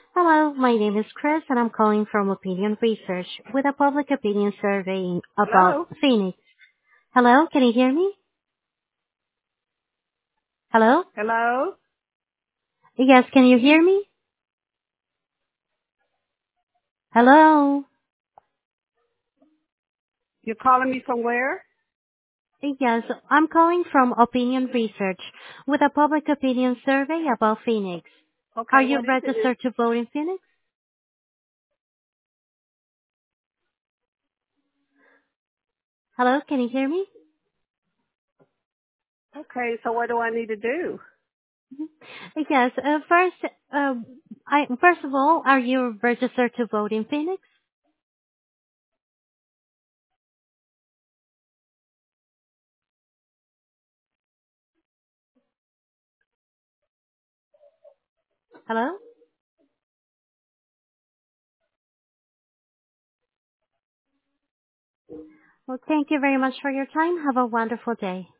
Hello, my name is Chris and I'm calling from Opinion Research with a public opinion survey about Hello? Phoenix. Hello, can you hear me? Hello? Hello? Yes, can you hear me? Hello? You're calling me from where? Yes, I'm calling from Opinion Research with a public opinion survey about Phoenix. Are Okay, you what is it? registered to vote in Phoenix? Hello, can you hear me? Okay, so what do I need to do? Yes, first of all, are you registered to vote in Phoenix? Hello? Well, thank you very much for your time. Have a wonderful day.